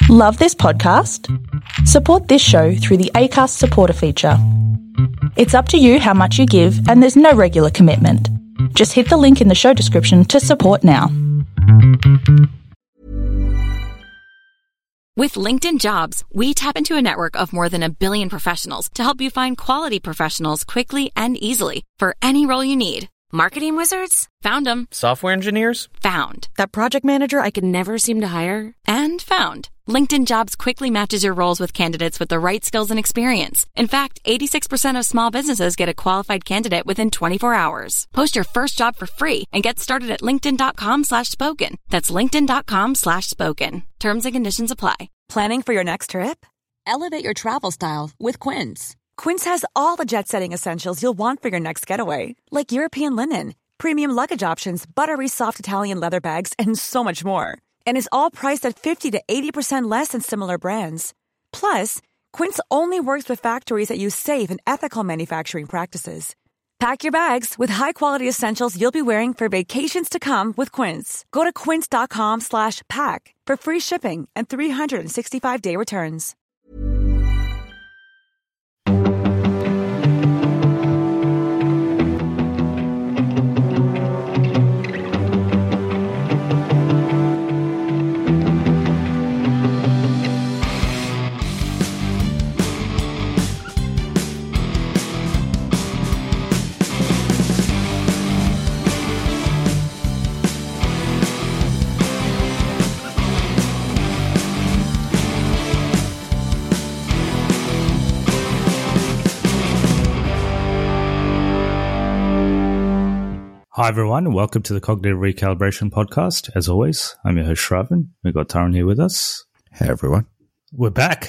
Love this podcast? Support this show through the Acast supporter feature. It's up to you how much you give, and there's no regular commitment. Just hit the link in the show description to support now. With LinkedIn Jobs, we tap into a network of more than 1 billion professionals to help you find quality professionals quickly and easily for any role you need. Marketing wizards? Found them. Software engineers? Found. That project manager I could never seem to hire? And found. LinkedIn Jobs quickly matches your roles with candidates with the right skills and experience. In fact, 86% of small businesses get a qualified candidate within 24 hours. Post your first job for free and get started at linkedin.com/spoken. That's linkedin.com/spoken. Terms and conditions apply. Planning for your next trip? Elevate your travel style with Quince. Quince has all the jet-setting essentials you'll want for your next getaway, like European linen, premium luggage options, buttery soft Italian leather bags, and so much more. And is all priced at 50 to 80% less than similar brands. Plus, Quince only works with factories that use safe and ethical manufacturing practices. Pack your bags with high-quality essentials you'll be wearing for vacations to come with Quince. Go to quince.com/pack for free shipping and 365-day returns. Hi everyone, and welcome to the Cognitive Recalibration Podcast. As always, I'm your host Shravan. We've got Taran here with us. Hey everyone. We're back.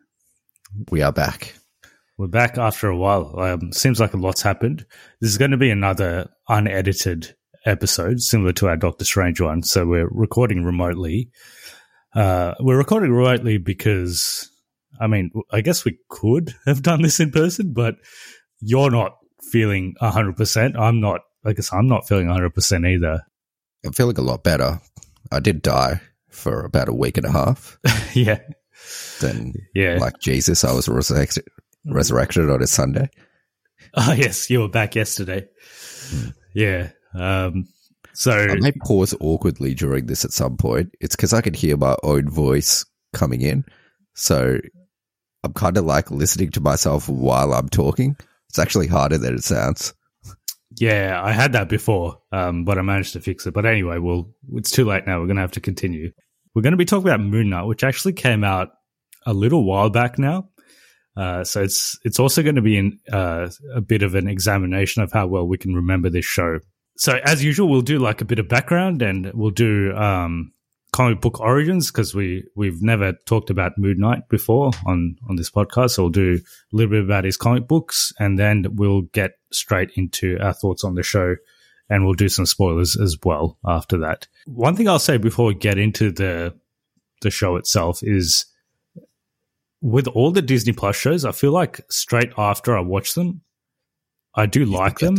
We are back. We're back after a while. Seems like a lot's happened. This is going to be another unedited episode, similar to our Doctor Strange one. So we're recording remotely. We're recording remotely because, I guess we could have done this in person, but you're not feeling 100%. I'm not feeling 100% either. I'm feeling a lot better. I did die for about a week and a half. Yeah. Then, like Jesus, I was resurrected on a Sunday. Oh, yes. You were back yesterday. Yeah. So I may pause awkwardly during this at some point. It's because I can hear my own voice coming in. So I'm kind of like listening to myself while I'm talking. It's actually harder than it sounds. Yeah, I had that before, but I managed to fix it. But anyway, it's too late now. We're going to have to continue. We're going to be talking about Moon Knight, which actually came out a little while back now. So it's also going to be a bit of an examination of how well we can remember this show. So as usual, we'll do like a bit of background, and we'll do comic book origins, because we've never talked about Moon Knight before on this podcast. So we'll do a little bit about his comic books, and then we'll get straight into our thoughts on the show, and we'll do some spoilers as well after that. One thing I'll say before we get into the show itself is, with all the Disney Plus shows, I feel like straight after I watch them, I do like them.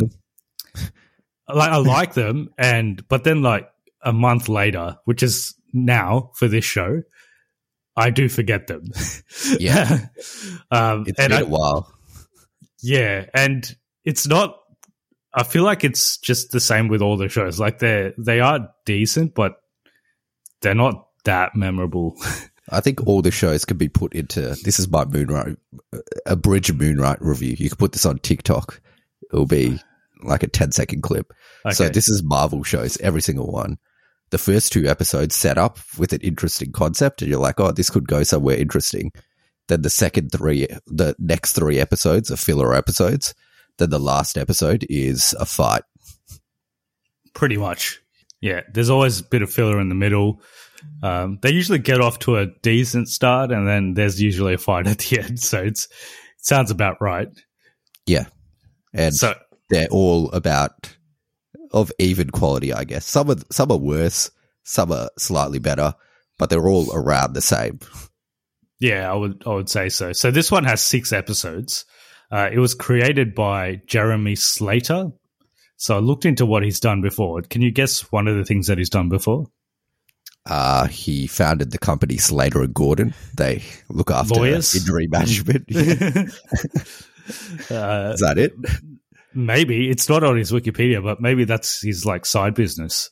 I like them, but then like a month later, which is now for this show, I do forget them. Yeah. It's been a while. Yeah, and it's not, I feel like it's just the same with all the shows. Like they are decent, but they're not that memorable. I think all the shows can be put into, this is my Moonlight, a bridge Moonlight review. You can put this on TikTok. It'll be like a 10-second clip. Okay. So this is Marvel shows, every single one. The first 2 episodes set up with an interesting concept, and you're like, oh, this could go somewhere interesting. Then the next 3 episodes are filler episodes. Then the last episode is a fight. Pretty much. Yeah, there's always a bit of filler in the middle. They usually get off to a decent start, and then there's usually a fight at the end. So it sounds about right. Yeah. And so they're all about of even quality, I guess. Some are worse, some are slightly better, but they're all around the same. Yeah, I would say so. So this one has 6 episodes. It was created by Jeremy Slater. So I looked into what he's done before. Can you guess one of the things that he's done before? He founded the company Slater and Gordon. They look after lawyers, injury management. Is that it? Maybe it's not on his Wikipedia, but maybe that's his like side business.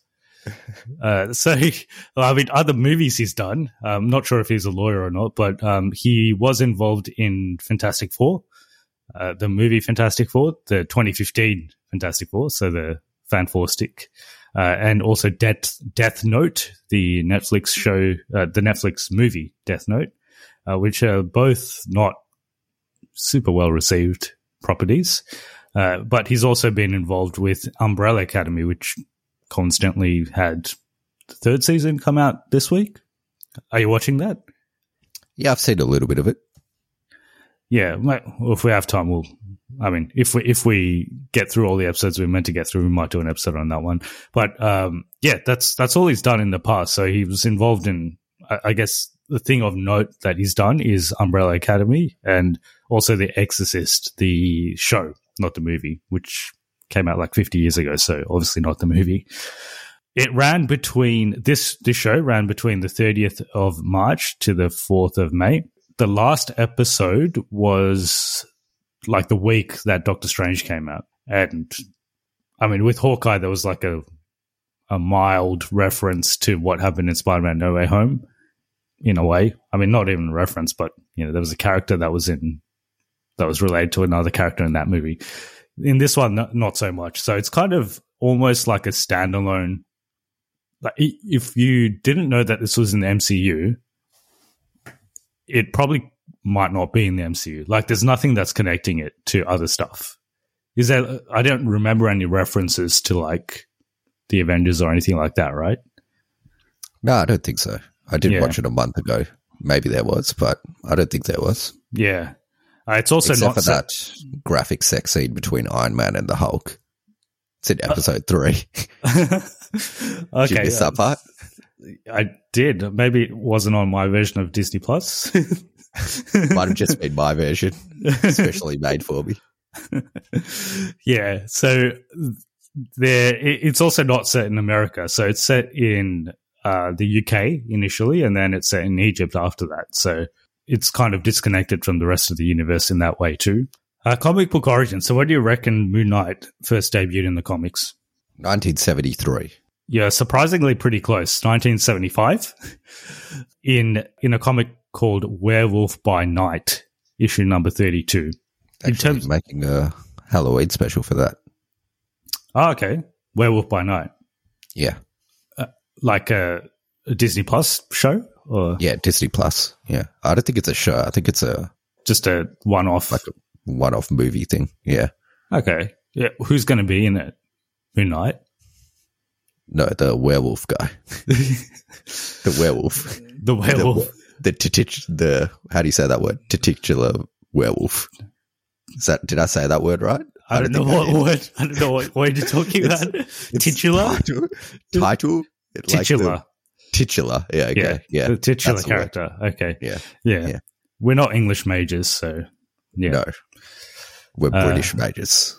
Other movies he's done. I'm not sure if he's a lawyer or not, but he was involved in Fantastic Four, the movie Fantastic Four, the 2015 Fantastic Four, so the Fan-4-stick, and also Death Note, the Netflix show, the Netflix movie Death Note, which are both not super well received properties. But he's also been involved with Umbrella Academy, which constantly had the third season come out this week. Are you watching that? Yeah, I've seen a little bit of it. Yeah, well, if we have time, if we get through all the episodes we're meant to get through, we might do an episode on that one. But that's all he's done in the past. So he was involved in, I guess, the thing of note that he's done is Umbrella Academy and also The Exorcist, the show, not the movie, which came out like 50 years ago. So obviously not the movie. It ran between this show ran between the 30th of March to the 4th of May. The last episode was like the week that Doctor Strange came out. And I mean, with Hawkeye, there was like a mild reference to what happened in Spider-Man No Way Home in a way. I mean, not even a reference, but there was a character that was related to another character in that movie. In this one, not so much. So it's kind of almost like a standalone. Like if you didn't know that this was in the MCU, it probably might not be in the MCU. Like there's nothing that's connecting it to other stuff. I don't remember any references to like the Avengers or anything like that, right? No, I don't think so. I did watch it a month ago. Maybe there was, but I don't think there was. Yeah. It's also except not for that graphic sex scene between Iron Man and the Hulk. It's in episode 3. Okay. Did you miss that part? I did. Maybe it wasn't on my version of Disney Plus. Might have just been my version, especially made for me. Yeah. So it's also not set in America. So it's set in the UK initially, and then it's set in Egypt after that. So it's kind of disconnected from the rest of the universe in that way too. Comic book origin. So what do you reckon Moon Knight first debuted in the comics? 1973. Yeah, surprisingly pretty close. 1975 in a comic called Werewolf by Night, issue number 32. Actually, making a Halloween special for that. Oh, okay. Werewolf by Night. Yeah. Like a Disney Plus show? Or? Yeah, Disney Plus. Yeah. I don't think it's a show. I think it's just a one-off. Like a one-off movie thing. Yeah. Okay. Yeah. Who's going to be in it? Moon Knight? No, the werewolf guy. The werewolf. The werewolf. The how do you say that word? Titular werewolf. Did I say that word right? I don't know what word. I don't know what word you're talking about. Titular? Title? Titular. Titular. Yeah, okay. Yeah. The titular character. Okay. Yeah. We're not English majors, so yeah. No. We're British majors.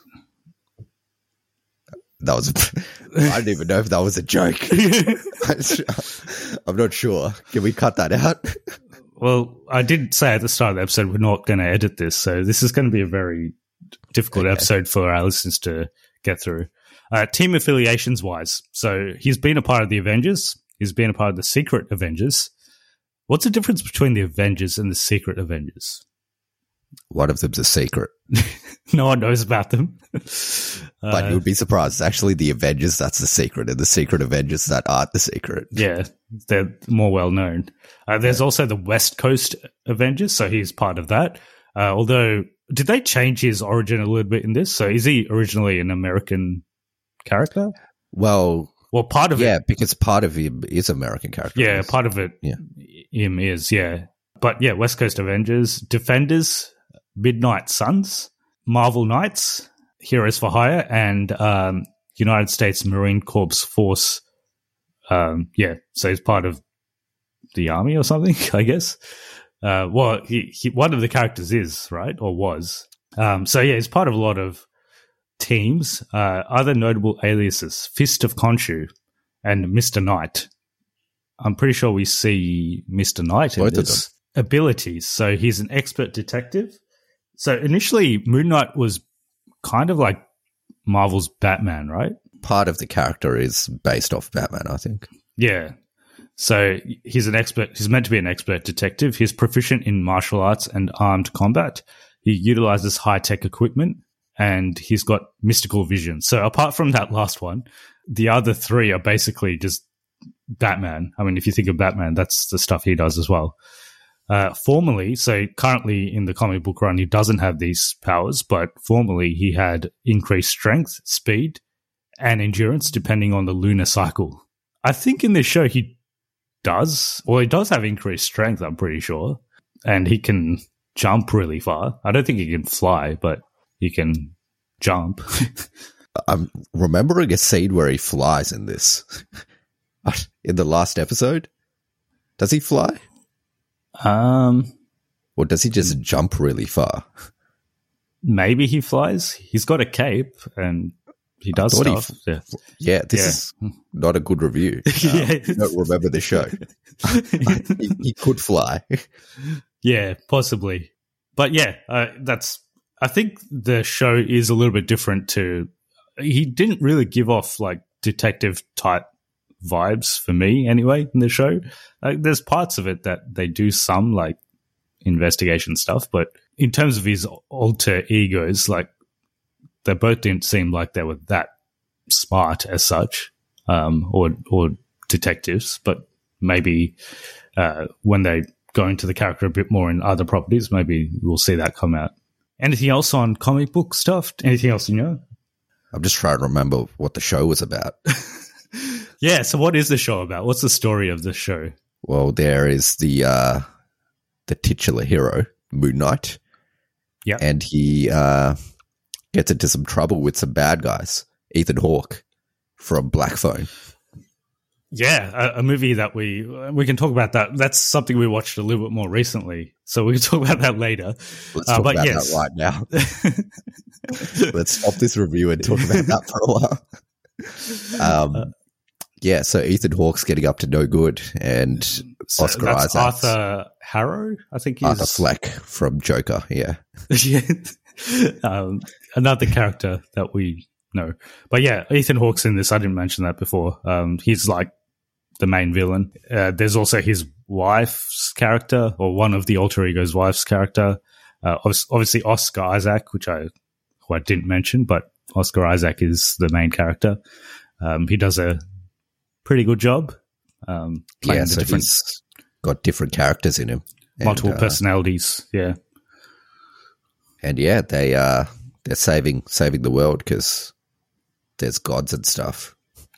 That was I don't even know if that was a joke. I'm not sure. Can we cut that out? Well, I did say at the start of the episode we're not going to edit this, so this is going to be a very difficult episode for our listeners to get through. Team affiliations wise, so he's been a part of the Avengers. He's been a part of the Secret Avengers. What's the difference between the Avengers and the Secret Avengers? One of them's a secret. No one knows about them. But you would be surprised. It's actually the Avengers that's the secret, and the Secret Avengers that aren't the secret. Yeah, they're more well known. There's also the West Coast Avengers, so he's part of that. Although, did they change his origin a little bit in this? So is he originally an American character? Well, part of it. Yeah, because part of him is American character. Yeah, part of it him is, yeah. But yeah, West Coast Avengers, Defenders, Midnight Suns, Marvel Knights, Heroes for Hire, and United States Marine Corps Force. So he's part of the army or something, I guess. Well, he one of the characters is, right, or was. He's part of a lot of teams. Other notable aliases, Fist of Khonshu and Mr. Knight. I'm pretty sure we see Mr. Knight in this. Abilities. So he's an expert detective. So initially, Moon Knight was kind of like Marvel's Batman, right? Part of the character is based off Batman, I think. Yeah. So he's an expert. He's meant to be an expert detective. He's proficient in martial arts and armed combat. He utilizes high-tech equipment, and he's got mystical vision. So apart from that last one, the other three are basically just Batman. I mean, if you think of Batman, that's the stuff he does as well. Formerly, so currently in the comic book run, he doesn't have these powers, but formerly he had increased strength, speed, and endurance depending on the lunar cycle. I think in this show he does. Well, he does have increased strength, I'm pretty sure. And he can jump really far. I don't think he can fly, but he can jump. I'm remembering a scene where he flies in this. In the last episode. Does he fly? Or does he just jump really far? Maybe he flies. He's got a cape and he does stuff. This is not a good review. I don't remember the show. He could fly. Yeah, possibly. But yeah, I think the show is a little bit different to. He didn't really give off like detective type vibes for me anyway in the show. There's parts of it that they do some like investigation stuff, but in terms of his alter egos, like they both didn't seem like they were that smart as such, or detectives. But maybe when they go into the character a bit more in other properties, maybe we'll see that come out. Anything else on comic book stuff? Anything else you know? I'm just trying to remember what the show was about. Yeah, so what is the show about? What's the story of the show? Well, there is the titular hero, Moon Knight. Yeah. And he gets into some trouble with some bad guys. Ethan Hawke from Black Phone. Yeah, a movie that we can talk about that. That's something we watched a little bit more recently, so we can talk about that later. Let's talk about that right now. Let's stop this review and talk about that for a while. Yeah, so Ethan Hawke's getting up to no good, and Oscar Isaac. Arthur Harrow, I think he's... Arthur Fleck from Joker, yeah. Yeah. Another character that we know. But yeah, Ethan Hawke's in this. I didn't mention that before. He's like the main villain. There's also his wife's character, or one of the alter ego's wife's character. Obviously Oscar Isaac, who I didn't mention, but Oscar Isaac is the main character. He does a pretty good job. He's got different characters in him. Multiple personalities, yeah. And yeah, they're saving the world because there's gods and stuff.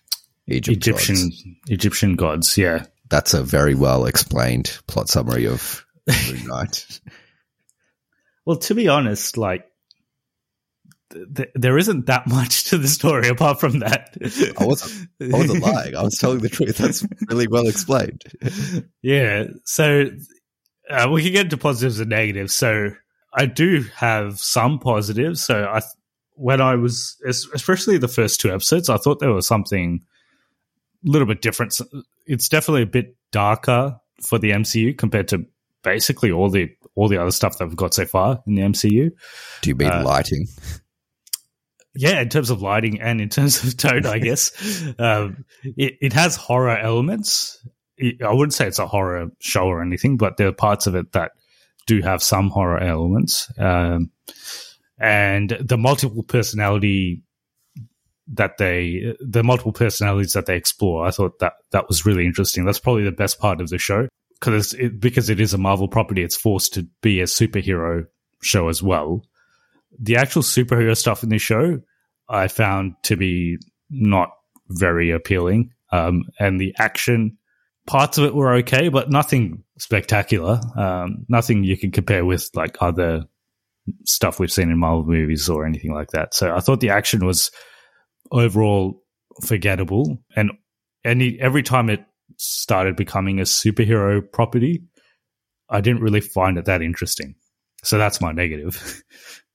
Egyptian gods, yeah. That's a very well explained plot summary of Moon Knight. Well, to be honest, like there isn't that much to the story apart from that. I wasn't lying. I was telling the truth. That's really well explained. Yeah. So we can get into positives and negatives. So I do have some positives. So when I was, especially the first two episodes, I thought there was something a little bit different. It's definitely a bit darker for the MCU compared to basically all the other stuff that we've got so far in the MCU. Do you mean lighting? Yeah, in terms of lighting and in terms of tone, I guess. It has horror elements. I wouldn't say it's a horror show or anything, but there are parts of it that do have some horror elements. And the multiple personalities that they explore, I thought that was really interesting. That's probably the best part of the show because it is a Marvel property. It's forced to be a superhero show as well. The actual superhero stuff in this show I found to be not very appealing. And the action, parts of it were okay, but nothing spectacular. Nothing you can compare with like other stuff we've seen in Marvel movies or anything like that. So I thought the action was overall forgettable. And every time it started becoming a superhero property, I didn't really find it that interesting. So that's my negative.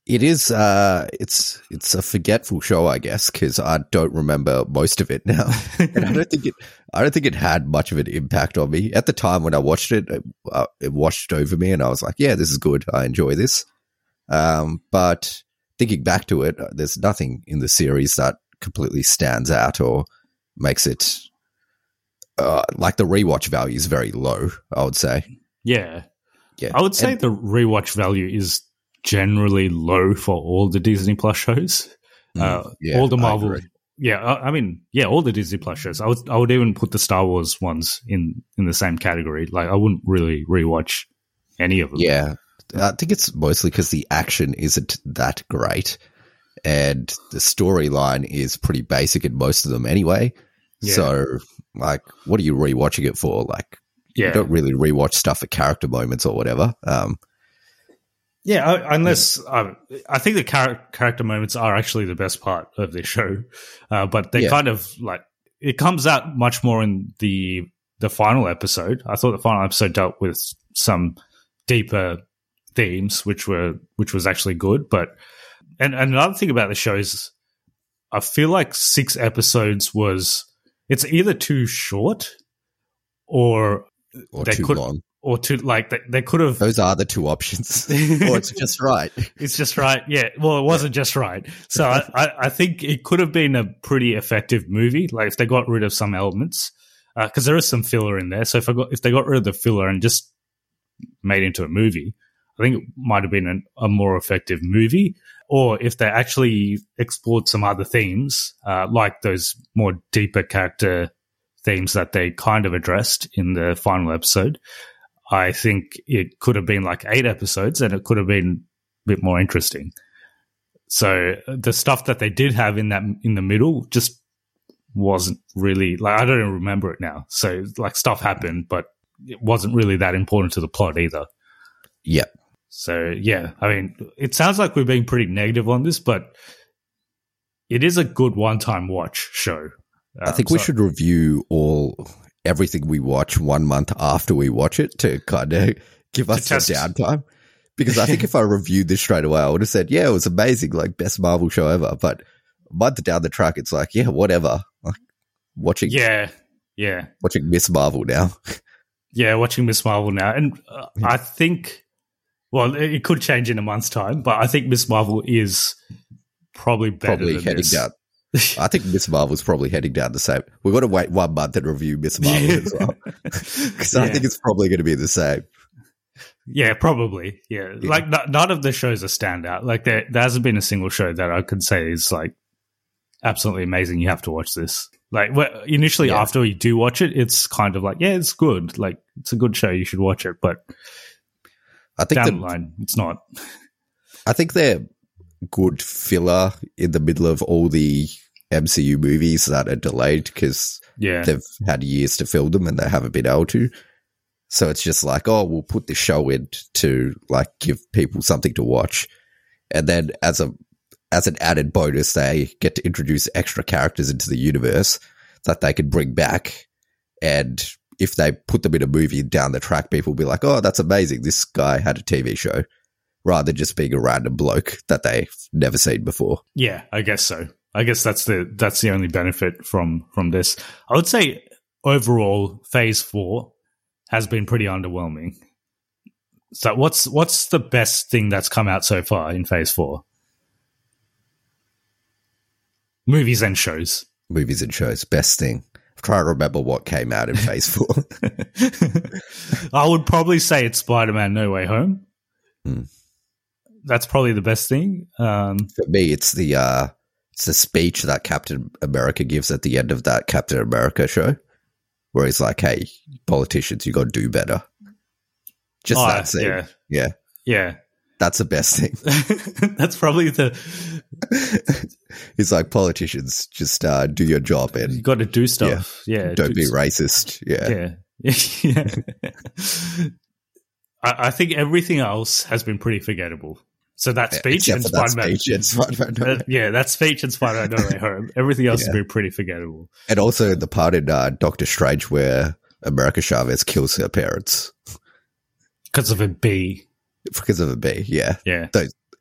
It is. It's a forgetful show, I guess, because I don't remember most of it now, and I don't think it had much of an impact on me at the time when I watched it. It washed over me, and I was like, "Yeah, this is good. I enjoy this." But thinking back to it, there's nothing in the series that completely stands out or makes it like the rewatch value is very low. I would say. Yeah. I would say the rewatch value is generally low for all the Disney Plus shows. All the Marvel, all the Disney Plus shows. I would even put the Star Wars ones in the same category. Like I wouldn't really rewatch any of them. Yeah, I think it's mostly because the action isn't that great, and the storyline is pretty basic in most of them anyway. Yeah. So, like, what are you rewatching it for? Like, you don't really rewatch stuff for character moments or whatever. Unless I think the character moments are actually the best part of this show, but they kind of like it comes out much more in the final episode. I thought the final episode dealt with some deeper themes, which was actually good. But and another thing about the show is I feel like 6 episodes it's either too short or too long. Or they could have. Those are the 2 options. Or it's just right. It's just right. Yeah. Well, it wasn't just right. So I think it could have been a pretty effective movie. Like if they got rid of some elements, because there is some filler in there. So if they got rid of the filler and just made it into a movie, I think it might have been a more effective movie. Or if they actually explored some other themes, like those more deeper character themes that they kind of addressed in the final episode, I think it could have been like 8 episodes and it could have been a bit more interesting. So the stuff that they did have in the middle just wasn't really like, I don't even remember it now. So like stuff happened, but it wasn't really that important to the plot either. Yeah. So yeah, I mean, it sounds like we're being pretty negative on this, but it is a good one-time watch show. I think we should review everything we watch 1 month after we watch it to kind of give us some downtime. Because I think if I reviewed this straight away, I would have said, yeah, it was amazing, like best Marvel show ever. But a month down the track, it's like, yeah, whatever. Like watching Miss Marvel now. Yeah, watching Miss Marvel now. And I think, well, it could change in a month's time, but I think Miss Marvel is probably better than heading this. Down. I think Miss Marvel's probably heading down the same. We've got to wait 1 month and review Miss Marvel as well. Because I think it's probably going to be the same. Yeah, probably. Yeah. Like none of the shows are standout. Like there hasn't been a single show that I could say is like absolutely amazing. You have to watch this. Like initially after you do watch it, it's kind of like, yeah, it's good. Like it's a good show. You should watch it. But I think down the line, it's not. I think they're good filler in the middle of all the MCU movies that are delayed because they've had years to film them and they haven't been able to. So it's just like, oh, we'll put this show in to like give people something to watch. And then as an added bonus, they get to introduce extra characters into the universe that they can bring back. And if they put them in a movie down the track, people will be like, oh, that's amazing. This guy had a TV show. Rather than just being a random bloke that they've never seen before. Yeah, I guess so. I guess that's the only benefit from this. I would say overall, Phase 4 has been pretty underwhelming. So what's the best thing that's come out so far in Phase 4? Movies and shows. Movies and shows, best thing. I'm trying to remember what came out in Phase 4. I would probably say it's Spider-Man No Way Home. That's probably the best thing. For me, it's the speech that Captain America gives at the end of that Captain America show, where he's like, "Hey, politicians, you got to do better." Just that scene. Yeah. That's the best thing. That's probably He's like, politicians, just do your job and you got to do stuff. Yeah. Don't be racist. Yeah. I think everything else has been pretty forgettable. So that speech and Spider-Man. That speech and Spider-Man No Way Home. Everything else has been pretty forgettable. And also the part in Doctor Strange where America Chavez kills her parents. Because of a bee. Because of a bee, yeah. Yeah.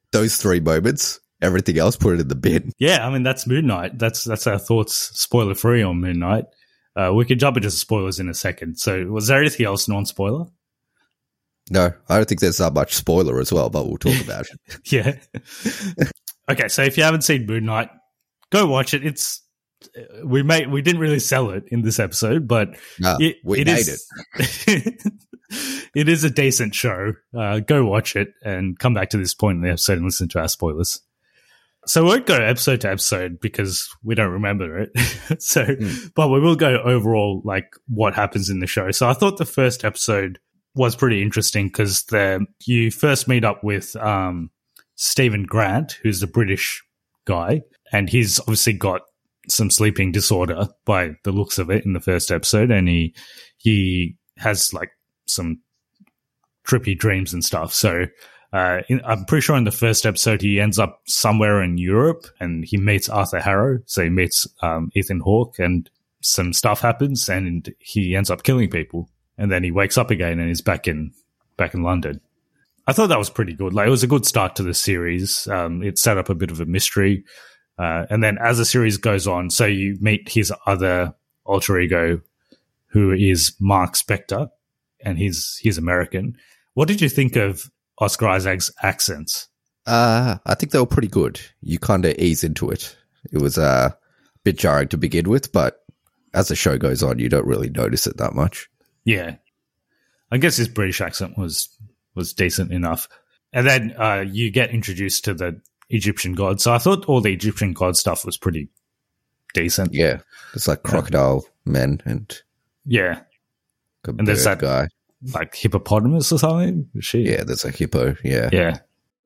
those 3 moments. Everything else, put it in the bin. Yeah, I mean, that's Moon Knight. That's our thoughts, spoiler-free on Moon Knight. We can jump into spoilers in a second. So was there anything else non-spoiler? No, I don't think there's that much spoiler as well, but we'll talk about it. Yeah. Okay, so if you haven't seen Moon Knight, go watch it. We didn't really sell it in this episode, but we made it. It is a decent show. Go watch it and come back to this point in the episode and listen to our spoilers. So we won't go episode to episode because we don't remember it. But we will go overall, like what happens in the show. So I thought the first episode was pretty interesting because you first meet up with Stephen Grant, who's the British guy, and he's obviously got some sleeping disorder by the looks of it in the first episode, and he has like some trippy dreams and stuff. So I'm pretty sure in the first episode he ends up somewhere in Europe and he meets Arthur Harrow. So he meets Ethan Hawke and some stuff happens and he ends up killing people. And then he wakes up again and is back in London. I thought that was pretty good. Like, it was a good start to the series. It set up a bit of a mystery. And then as the series goes on, so you meet his other alter ego, who is Mark Spector, and he's American. What did you think of Oscar Isaac's accents? I think they were pretty good. You kind of ease into it. It was a bit jarring to begin with, but as the show goes on, you don't really notice it that much. Yeah. I guess his British accent was decent enough. And then you get introduced to the Egyptian gods. So I thought all the Egyptian god stuff was pretty decent. Yeah. It's like crocodile men and... Yeah. And there's that guy. Like hippopotamus or something? Yeah, there's a hippo. Yeah. Yeah.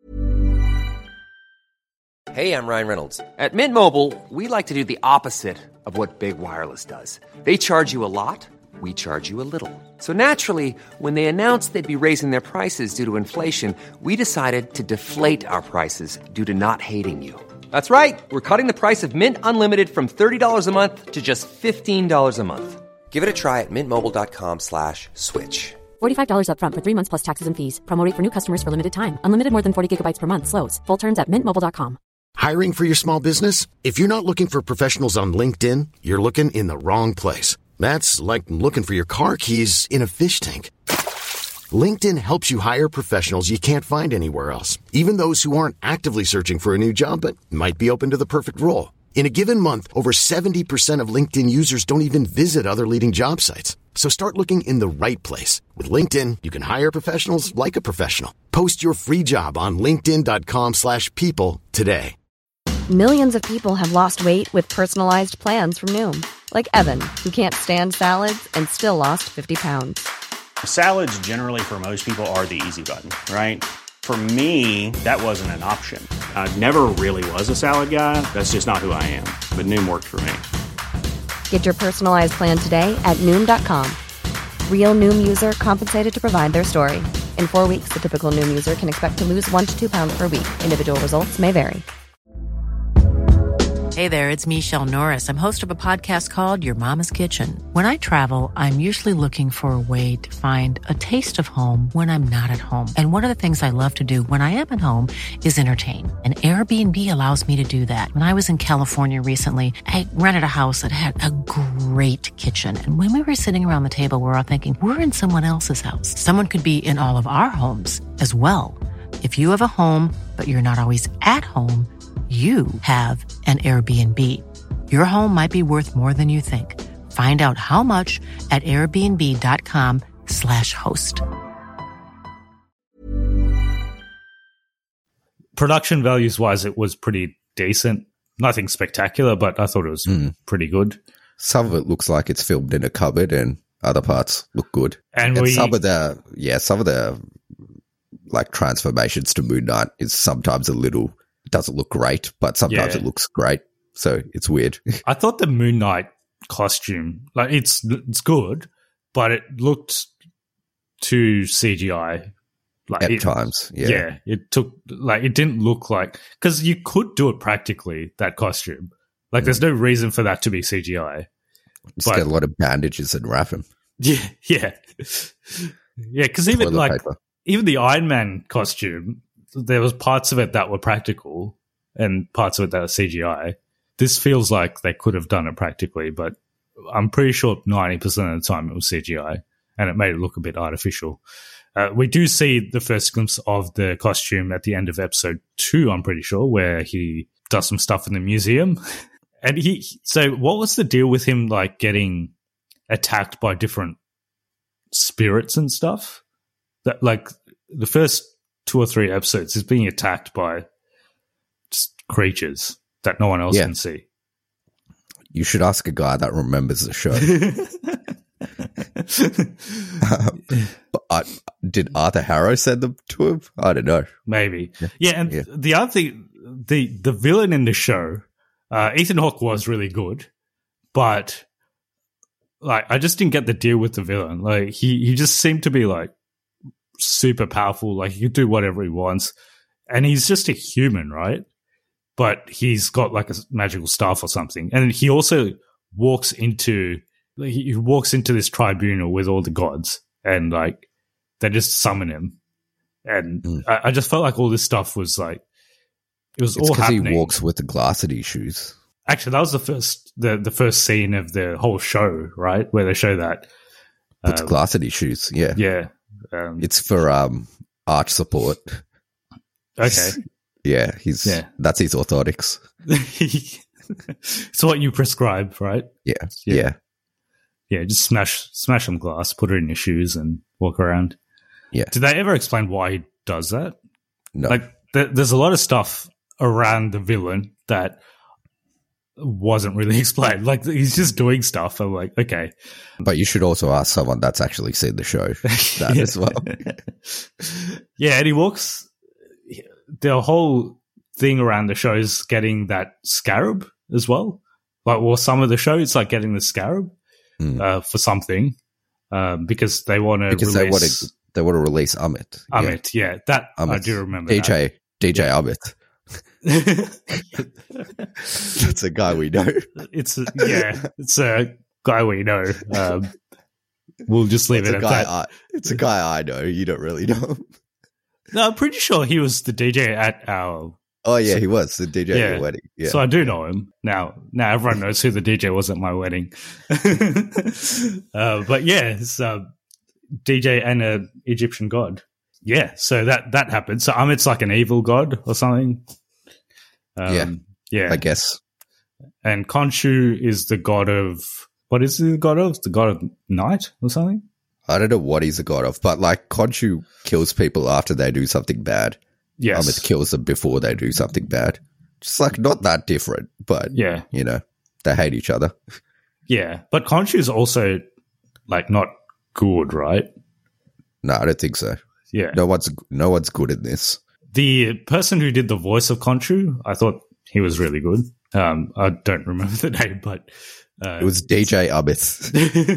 Hey, I'm Ryan Reynolds. At Mint Mobile, we like to do the opposite of what Big Wireless does. They charge you a lot. We charge you a little. So naturally, when they announced they'd be raising their prices due to inflation, we decided to deflate our prices due to not hating you. That's right. We're cutting the price of Mint Unlimited from $30 a month to just $15 a month. Give it a try at mintmobile.com/switch. $45 up front for 3 months plus taxes and fees. Promo rate for new customers for limited time. Unlimited more than 40 gigabytes per month. Slows full terms at mintmobile.com. Hiring for your small business? If you're not looking for professionals on LinkedIn, you're looking in the wrong place. That's like looking for your car keys in a fish tank. LinkedIn helps you hire professionals you can't find anywhere else, even those who aren't actively searching for a new job but might be open to the perfect role. In a given month, over 70% of LinkedIn users don't even visit other leading job sites. So start looking in the right place. With LinkedIn, you can hire professionals like a professional. Post your free job on linkedin.com/people today. Millions of people have lost weight with personalized plans from Noom. Like Evan, who can't stand salads and still lost 50 pounds. Salads generally for most people are the easy button, right? For me, that wasn't an option. I never really was a salad guy. That's just not who I am. But Noom worked for me. Get your personalized plan today at Noom.com. Real Noom user compensated to provide their story. In 4 weeks, the typical Noom user can expect to lose 1 to 2 pounds per week. Individual results may vary. Hey there, it's Michelle Norris. I'm host of a podcast called Your Mama's Kitchen. When I travel, I'm usually looking for a way to find a taste of home when I'm not at home. And one of the things I love to do when I am at home is entertain. And Airbnb allows me to do that. When I was in California recently, I rented a house that had a great kitchen. And when we were sitting around the table, we were all thinking, we're in someone else's house. Someone could be in all of our homes as well. If you have a home, but you're not always at home, you have an Airbnb. Your home might be worth more than you think. Find out how much at airbnb.com/host. Production values wise, it was pretty decent. Nothing spectacular, but I thought it was pretty good. Some of it looks like it's filmed in a cupboard and other parts look good. And some of the like transformations to Moon Knight is sometimes a little... doesn't look great, but sometimes it looks great. So it's weird. I thought the Moon Knight costume, like it's good, but it looked too CGI. Like at times, yeah. It took it didn't look like, because you could do it practically, that costume. Like there's no reason for that to be CGI. Just get a lot of bandages and wrap him. Yeah. Because even the Iron Man costume, there was parts of it that were practical and parts of it that were CGI. This feels like they could have done it practically, but I'm pretty sure 90% of the time it was CGI, and it made it look a bit artificial. We do see the first glimpse of the costume at the end of episode 2, I'm pretty sure, where he does some stuff in the museum. And so what was the deal with him, like, getting attacked by different spirits and stuff? That, like, the first 2 or 3 episodes is being attacked by just creatures that no one else can see. You should ask a guy that remembers the show. Did Arthur Harrow send them to him? I don't know. Maybe. The other thing, the villain in the show, Ethan Hawke was really good, but like I just didn't get the deal with the villain. Like he just seemed to be like super powerful. Like he could do whatever he wants, and he's just a human, right? But he's got like a magical staff or something, and he also walks into this tribunal with all the gods, and like they just summon him, and I just felt like all this stuff was like it was all happening. He walks with the glasses shoes. Actually, that was the first scene of the whole show, right, where they show that with the glasses shoes. Yeah, yeah. It's for arch support. Okay. Yeah, that's his orthotics. It's what you prescribe, right? Yeah. Just smash some glass, put it in your shoes, and walk around. Yeah. Did they ever explain why he does that? No. Like, there's a lot of stuff around the villain that wasn't really explained. Like, he's just doing stuff. I'm like, okay. But you should also ask someone that's actually seen the show that as well. Yeah, and he walks. The whole thing around the show is getting that scarab as well. Like, well, some of the show, it's like getting the scarab for something because they want to release... They want to release Amit. Amit, yeah. That Amit. I do remember DJ Amit. That's a guy we know. It's a guy we know. We'll just leave it at that. It's a guy I know. You don't really know him. No, I'm pretty sure he was the DJ at our... Oh, yeah, he was the DJ at your wedding. Yeah. So I do know him. Now everyone knows who the DJ was at my wedding. But yeah, it's DJ and an Egyptian god. Yeah, so that happened. So Amit's like an evil god or something. Yeah, I guess. And Khonshu is the god of... What is he the god of? The god of night or something? I don't know what he's a god of, but like Khonshu kills people after they do something bad. Yes. Amit kills them before they do something bad. Just like not that different, but yeah, you know, they hate each other. Yeah, but Khonshu is also like not good, right? No, I don't think so. Yeah, no one's good in this. The person who did the voice of Khonshu, I thought he was really good. I don't remember the name, but it was DJ Amit.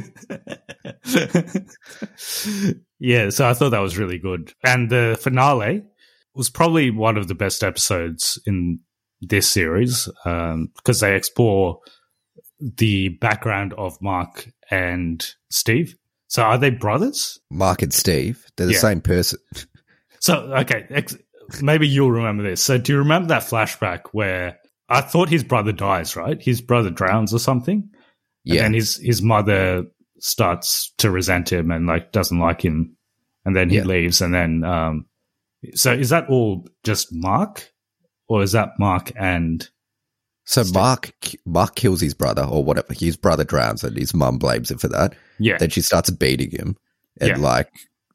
Yeah, so I thought that was really good. And the finale was probably one of the best episodes in this series because they explore the background of Mark and Steve. So are they brothers? Mark and Steve. They're the same person. So, okay, maybe you'll remember this. So do you remember that flashback where I thought his brother dies, right? His brother drowns or something. Yeah. And his mother starts to resent him and like doesn't like him. And then he leaves. And then, so is that all just Mark or is that Mark and... So Mark kills his brother or whatever. His brother drowns and his mum blames him for that. Yeah. Then she starts beating him and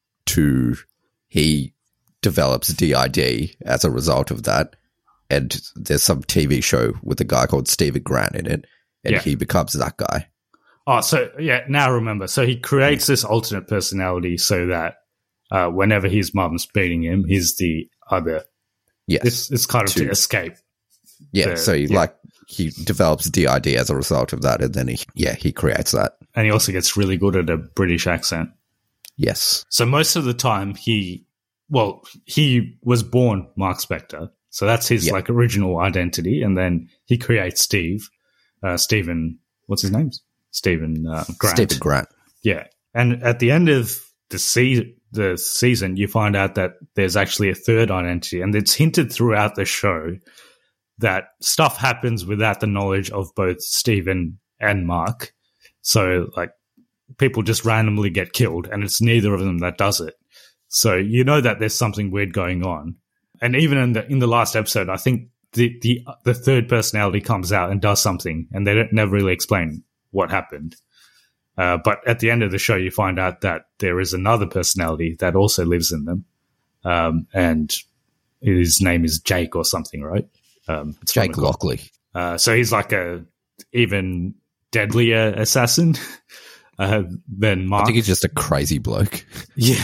he develops DID as a result of that. And there's some TV show with a guy called Stephen Grant in it. And he becomes that guy. Oh, so yeah, now I remember. So he creates this alternate personality so that whenever his mum's beating him, he's the other. Yes. It's kind of to escape. Yeah, he develops DID as a result of that, and then he creates that. And he also gets really good at a British accent. Yes. So most of the time he was born Mark Spector, so that's his like original identity, and then he creates Stephen, what's his name? Stephen Grant. Stephen Grant. Yeah. And at the end of the season, the season, you find out that there's actually a third identity, and it's hinted throughout the show that stuff happens without the knowledge of both Steven and Mark. So, like, people just randomly get killed, and it's neither of them that does it. So you know that there's something weird going on. And even in the last episode, I think the third personality comes out and does something, and they never really explain what happened. But at the end of the show, you find out that there is another personality that also lives in them, and his name is Jake or something, right? It's Jake Lockley. So he's like a even deadlier assassin than Mark. I think he's just a crazy bloke. Yeah.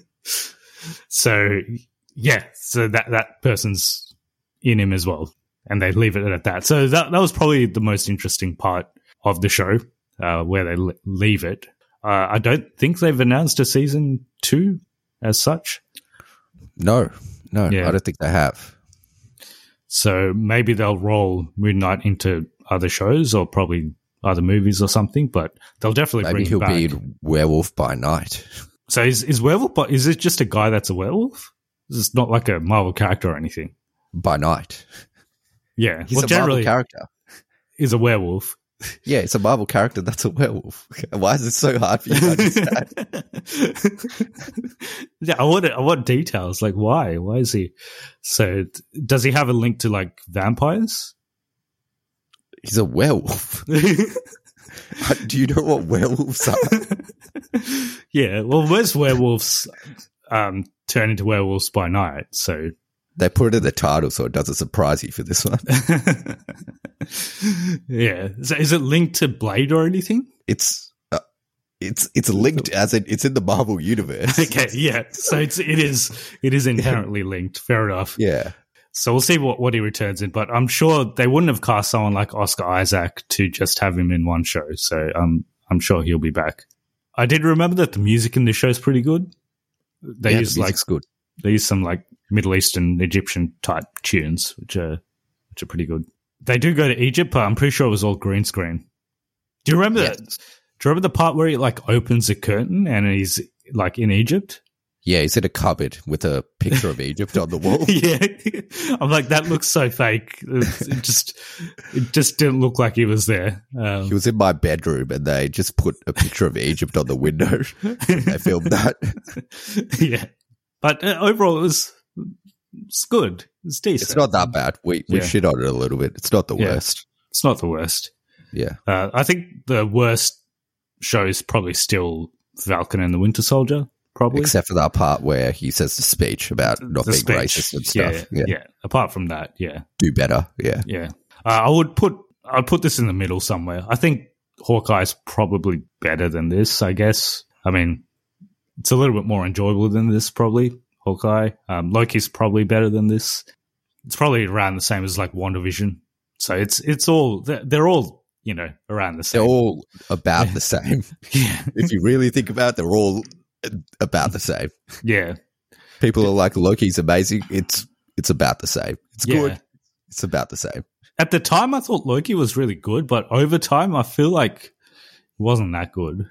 So that person's in him as well, and they leave it at that. So that was probably the most interesting part of the show, where they leave it. I don't think they've announced a season 2 as such. No, I don't think they have. So maybe they'll roll Moon Knight into other shows or probably other movies or something, but they'll definitely bring him back. Maybe he'll be Werewolf by Night. So is Werewolf, but is it just a guy that's a werewolf? It's not like a Marvel character or anything. By Night. Yeah. He's a Marvel character. Is a werewolf. Yeah, it's a Marvel character that's a werewolf. Why is it so hard for you to understand? Yeah, I want details. Like, why? Why is he? So, does he have a link to like vampires? He's a werewolf. Do you know what werewolves are? Yeah, well, most werewolves turn into werewolves by night. So they put it in the title, so it doesn't surprise you for this one. Yeah. So is it linked to Blade or anything? It's linked as it's in the Marvel universe. Okay, yeah. So it is inherently linked. Fair enough. Yeah. So we'll see what he returns in, but I'm sure they wouldn't have cast someone like Oscar Isaac to just have him in one show. So I'm sure he'll be back. I did remember that the music in the show is pretty good. They use the music's good. They use some like Middle Eastern, Egyptian type tunes, which are pretty good. They do go to Egypt, but I'm pretty sure it was all green screen. Do you remember that? Do you remember the part where he like opens a curtain and he's like in Egypt? Yeah, he's in a cupboard with a picture of Egypt on the wall. Yeah. I'm like, that looks so fake. It just didn't look like he was there. He was in my bedroom and they just put a picture of Egypt on the window. They filmed that. Yeah. But overall, it's good. It's decent. It's not that bad. We shit on it a little bit. It's not the worst. It's not the worst. Yeah. I think the worst show is probably still Falcon and the Winter Soldier, probably. Except for that part where he says the speech about not being racist and stuff. Yeah. Apart from that, yeah. Do better, yeah. Yeah. I'd put this in the middle somewhere. I think Hawkeye's probably better than this, I guess. I mean, it's a little bit more enjoyable than this, probably, Hawkeye. Loki's probably better than this. It's probably around the same as like WandaVision. So it's all, they're all, around the same. They're all about the same. Yeah. If you really think about it, they're all about the same. Yeah. People are like, Loki's amazing. It's about the same. It's good. It's about the same. At the time, I thought Loki was really good, but over time, I feel like it wasn't that good.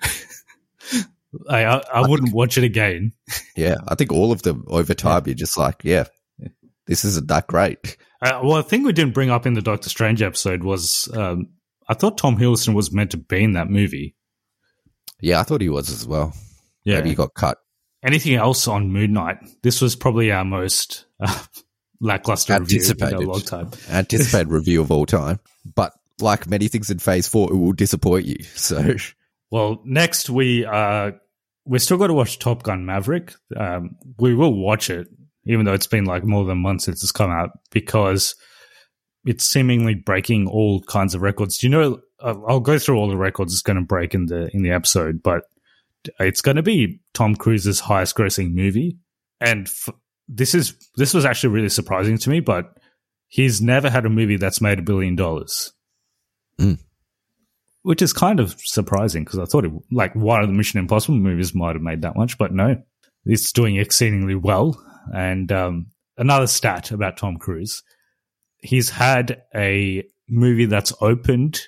I wouldn't watch it again. Yeah, I think all of them over time, you're just like, this isn't that great. Well, a thing we didn't bring up in the Doctor Strange episode was I thought Tom Hiddleston was meant to be in that movie. Yeah, I thought he was as well. Yeah. Maybe he got cut. Anything else on Moon Knight? This was probably our most lackluster review in a long time. Anticipated review of all time. But like many things in Phase 4, it will disappoint you. So, well, next we still got to watch Top Gun Maverick. We will watch it, even though it's been like more than a month since it's come out, because it's seemingly breaking all kinds of records. Do you know? I'll go through all the records it's going to break in the episode, but it's going to be Tom Cruise's highest grossing movie, and this was actually really surprising to me. But he's never had a movie that's made $1 billion, which is kind of surprising because I thought like one of the Mission Impossible movies might have made that much, but no, it's doing exceedingly well. And another stat about Tom Cruise: he's had a movie that's opened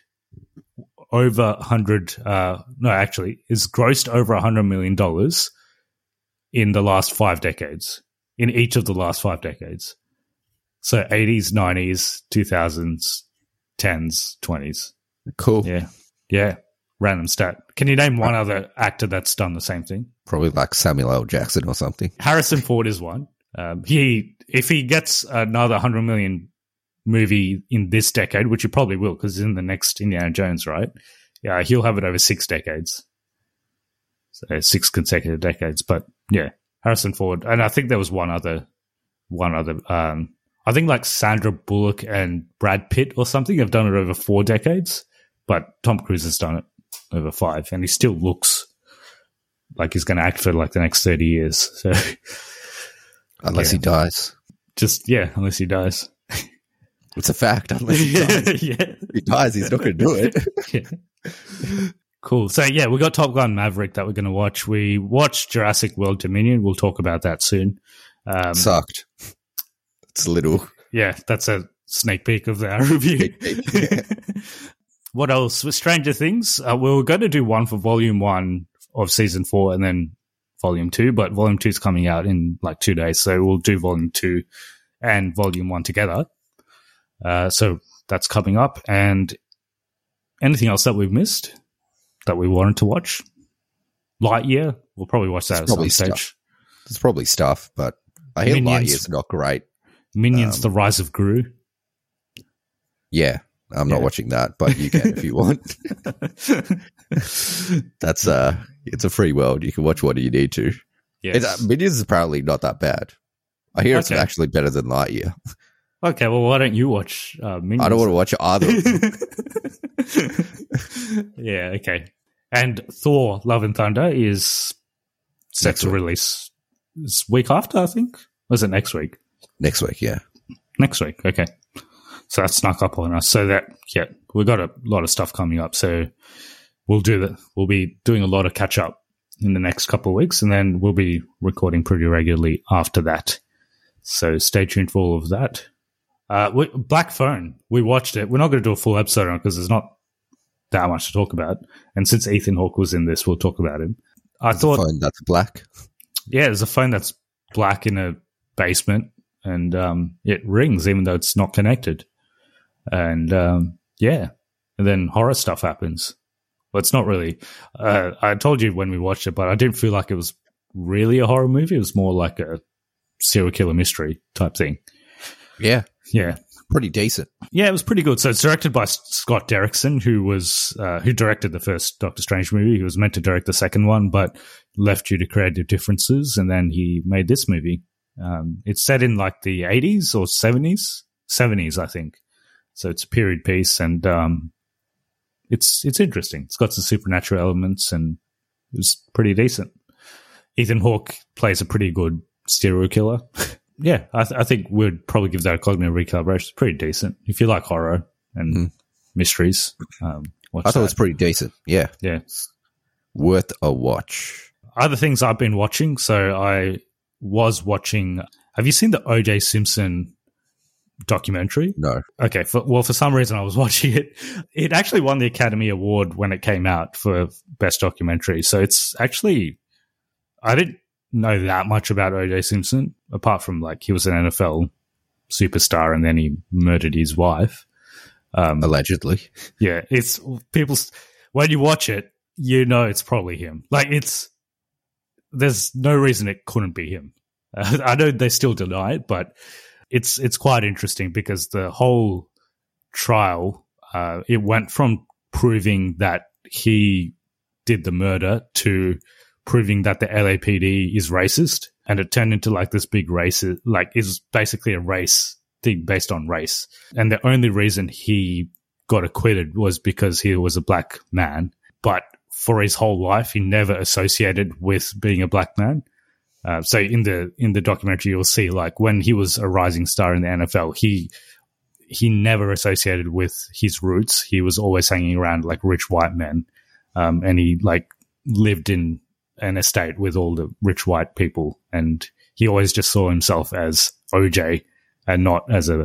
over 100. It's grossed over $100 million in the last 5 decades, in each of the last 5 decades. So 80s, 90s, 2000s, 10s, 20s. Cool. Yeah. Random stat. Can you name one other actor that's done the same thing? Probably like Samuel L. Jackson or something. Harrison Ford is one. If he gets another 100 million movie in this decade, which he probably will because he's in the next Indiana Jones, right? Yeah, he'll have it over 6 decades. So 6 consecutive decades. But yeah, Harrison Ford. And I think there was one other, I think like Sandra Bullock and Brad Pitt or something have done it over 4 decades, but Tom Cruise has done it over 5, and he still looks like he's going to act for like the next 30 years. So, unless he dies. Unless he dies. It's a fact. Unless he dies. If he dies, he's not going to do it. Cool. So yeah, we got Top Gun Maverick that we're going to watch. We watched Jurassic World Dominion. We'll talk about that soon. Sucked. It's a little. Yeah, that's a sneak peek of our review. What else? With Stranger Things, we were going to do one for Volume 1 of Season 4 and then Volume 2, but Volume 2 is coming out in like 2 days, so we'll do Volume 2 and Volume 1 together. So that's coming up. And anything else that we've missed that we wanted to watch? Lightyear? We'll probably watch that at some stage. There's probably stuff, but I hear Lightyear's not great. Minions, The Rise of Gru. Yeah. I'm not watching that, but you can if you want. That's it's a free world. You can watch what you need to. Yes. Minions is apparently not that bad. I hear it's actually better than Lightyear. Okay, well, why don't you watch Minions? I don't want to watch either of them. Yeah, okay. And Thor, Love and Thunder is set to release this week after, I think. Or is it next week? Next week, yeah. Next week, okay. So that snuck up on us. So that, we've got a lot of stuff coming up. So we'll do that. We'll be doing a lot of catch up in the next couple of weeks, and then we'll be recording pretty regularly after that. So stay tuned for all of that. Black Phone, we watched it. We're not going to do a full episode on it because there's not that much to talk about. And since Ethan Hawke was in this, we'll talk about him. I thought a phone that's black. Yeah, there's a phone that's black in a basement, and it rings even though it's not connected. And and then horror stuff happens. Well, it's not really. I told you when we watched it, but I didn't feel like it was really a horror movie. It was more like a serial killer mystery type thing. Yeah. Yeah. Pretty decent. Yeah, it was pretty good. So it's directed by Scott Derrickson, who directed the first Doctor Strange movie. He was meant to direct the second one, but left due to creative differences, and then he made this movie. It's set in like the 80s or 70s? 70s, I think. So it's a period piece, and it's interesting. It's got some supernatural elements, and it was pretty decent. Ethan Hawke plays a pretty good serial killer. Yeah, I think we'd probably give that a cognitive recalibration. It's pretty decent. If you like horror and mysteries, I thought it was pretty decent. Yeah. Yeah. Worth a watch. Other things I've been watching. So I was watching, have you seen the O.J. Simpson documentary? No. Okay. For some reason I was watching it. It actually won the Academy Award when it came out for Best Documentary. So it's actually, I didn't know that much about O.J. Simpson, apart from like he was an NFL superstar and then he murdered his wife. Allegedly. Yeah. It's people, when you watch it, you know it's probably him. Like there's no reason it couldn't be him. I know they still deny it, but it's quite interesting because the whole trial, it went from proving that he did the murder to proving that the LAPD is racist, and it turned into like this big race, like it's basically a race thing based on race. And the only reason he got acquitted was because he was a black man, but for his whole life, he never associated with being a black man. So in the documentary, you'll see like when he was a rising star in the NFL, he never associated with his roots. He was always hanging around like rich white men, and he like lived in an estate with all the rich white people, and he always just saw himself as OJ and not as an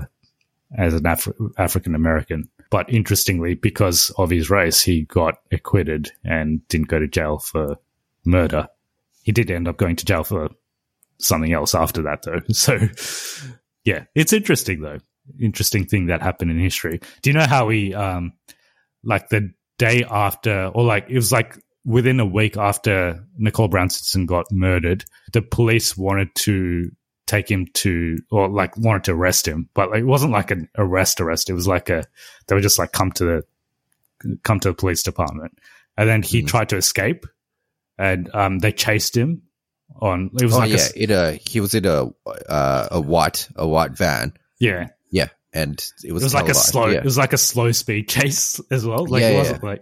African American. But interestingly, because of his race, he got acquitted and didn't go to jail for murder. He did end up going to jail for something else after that, though. So, yeah, it's interesting, though. Interesting thing that happened in history. Do you know how he, like the day after, or like it was like within a week after Nicole Brown Simpson got murdered, the police wanted to take him to, or like wanted to arrest him, but like, it wasn't like an arrest. It was like they were just like come to the police department, and then he tried to escape, and they chased him. It was he was in a white van. Yeah. Yeah, and it was like a slow. Yeah. It was like a slow speed chase as well. Like it wasn't like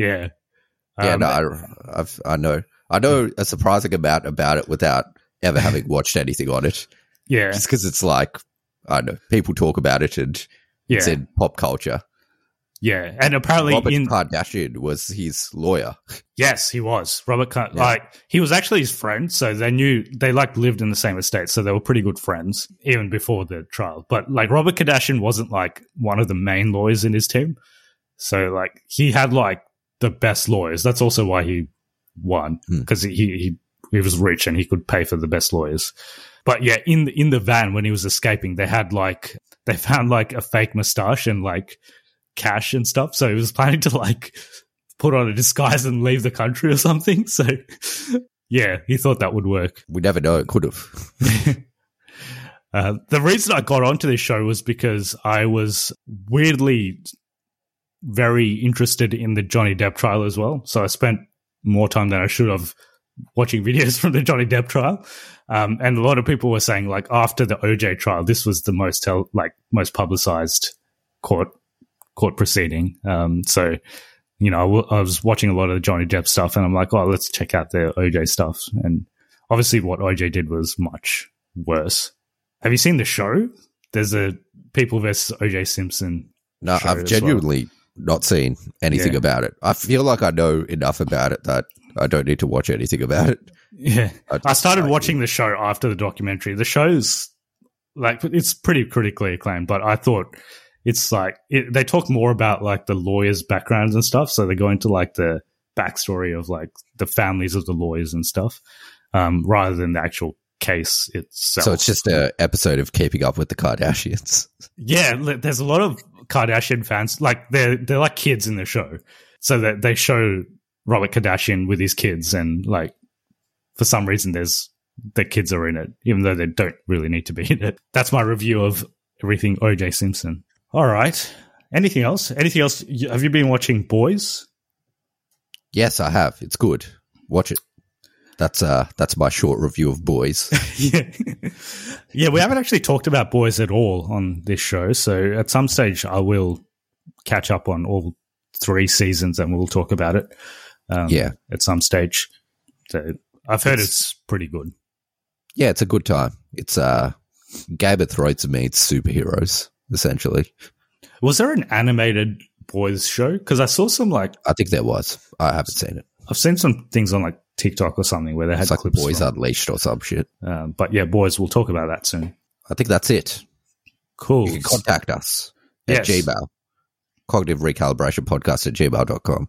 I know a surprising amount about it without ever having watched anything on it. Yeah, just because it's like I don't know, people talk about it and it's in pop culture. Yeah, and apparently Robert Kardashian was his lawyer. Yes, he was. Like he was actually his friend, so they like lived in the same estate, so they were pretty good friends even before the trial. But like Robert Kardashian wasn't like one of the main lawyers in his team, so like he had like the best lawyers. That's also why he won, because he was rich and he could pay for the best lawyers. But yeah, in the van when he was escaping, they found like a fake mustache and like cash and stuff, so he was planning to like put on a disguise and leave the country or something. So yeah, he thought that would work. We never know, it could have. The reason I got onto this show was because I was weirdly very interested in the Johnny Depp trial as well, so I spent more time than I should have watching videos from the Johnny Depp trial, and a lot of people were saying like after the OJ trial, this was the most publicized court proceeding. So, you know, I was watching a lot of the Johnny Depp stuff and I'm like, oh, let's check out the OJ stuff. And obviously what OJ did was much worse. Have you seen the show? There's a People vs. OJ Simpson. No, I've genuinely not seen anything about it. I feel like I know enough about it that I don't need to watch anything about it. Yeah. I started watching the show after the documentary. The show's like, it's pretty critically acclaimed, but I thought it's like they talk more about like the lawyers' backgrounds and stuff. So they go into like the backstory of like the families of the lawyers and stuff, rather than the actual case itself. So it's just an episode of Keeping Up with the Kardashians. Yeah, there's a lot of Kardashian fans. Like they're like kids in the show, so that they show Robert Kardashian with his kids, and like for some reason the kids are in it, even though they don't really need to be in it. That's my review of everything OJ Simpson. All right. Anything else? Have you been watching Boys? Yes, I have. It's good. Watch it. That's my short review of Boys. Yeah, we haven't actually talked about Boys at all on this show. So at some stage, I will catch up on all 3 seasons and we'll talk about it. At some stage. So I've heard it's pretty good. Yeah, it's a good time. It's Game of Thrones meets superheroes, essentially. Was there an animated Boys show? Because I saw some I think there was. I haven't seen it. I've seen some things on like TikTok or something where they had clips. Boys Unleashed or some shit. But yeah, Boys, we'll talk about that soon. I think that's it. Cool. You can contact us at Gmail. Cognitive Recalibration Podcast at gmail.com.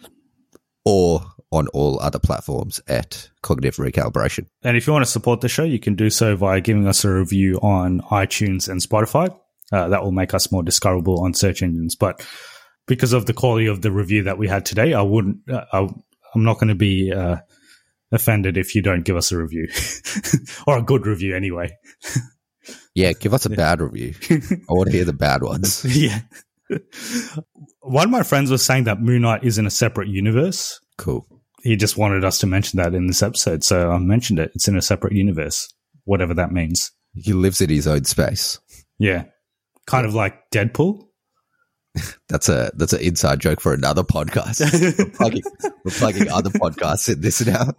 Or on all other platforms at Cognitive Recalibration. And if you want to support the show, you can do so via giving us a review on iTunes and Spotify. That will make us more discoverable on search engines. But because of the quality of the review that we had today, I'm not going to be offended if you don't give us a review. Or a good review anyway. Yeah, give us a bad review. I want to hear the bad ones. Yeah. One of my friends was saying that Moon Knight is in a separate universe. Cool. He just wanted us to mention that in this episode, so I mentioned it. It's in a separate universe, whatever that means. He lives in his own space. Yeah. Kind of like Deadpool. That's an inside joke for another podcast. We're plugging other podcasts in this now.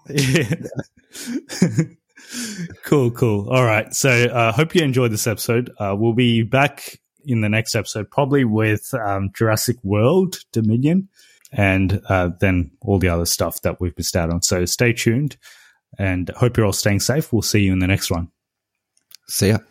Yeah. Cool. All right. So hope you enjoyed this episode. We'll be back in the next episode, probably with Jurassic World Dominion, and then all the other stuff that we've missed out on. So stay tuned and hope you're all staying safe. We'll see you in the next one. See ya.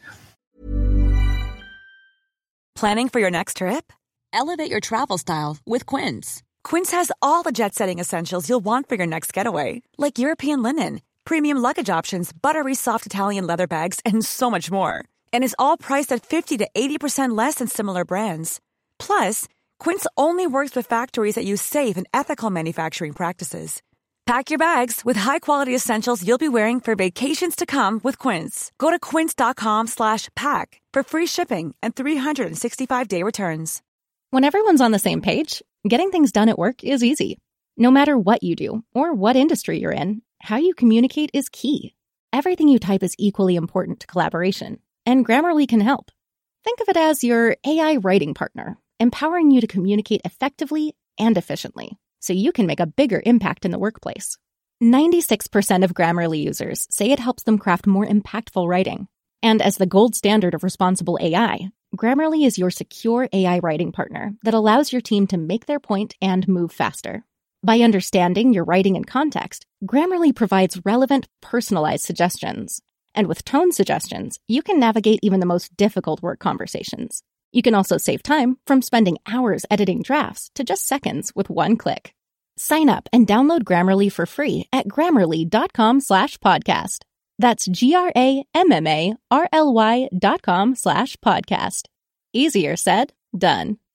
Planning for your next trip? Elevate your travel style with Quince. Quince has all the jet-setting essentials you'll want for your next getaway, like European linen, premium luggage options, buttery soft Italian leather bags, and so much more. And is all priced at 50 to 80% less than similar brands. Plus, Quince only works with factories that use safe and ethical manufacturing practices. Pack your bags with high-quality essentials you'll be wearing for vacations to come with Quince. Go to quince.com/pack for free shipping and 365-day returns. When everyone's on the same page, getting things done at work is easy. No matter what you do or what industry you're in, how you communicate is key. Everything you type is equally important to collaboration, and Grammarly can help. Think of it as your AI writing partner, empowering you to communicate effectively and efficiently, so you can make a bigger impact in the workplace. 96% of Grammarly users say it helps them craft more impactful writing. And as the gold standard of responsible AI, Grammarly is your secure AI writing partner that allows your team to make their point and move faster. By understanding your writing and context, Grammarly provides relevant, personalized suggestions. And with tone suggestions, you can navigate even the most difficult work conversations. You can also save time from spending hours editing drafts to just seconds with one click. Sign up and download Grammarly for free at Grammarly.com/podcast. That's GRAMMARLY.com/podcast. Easier said, done.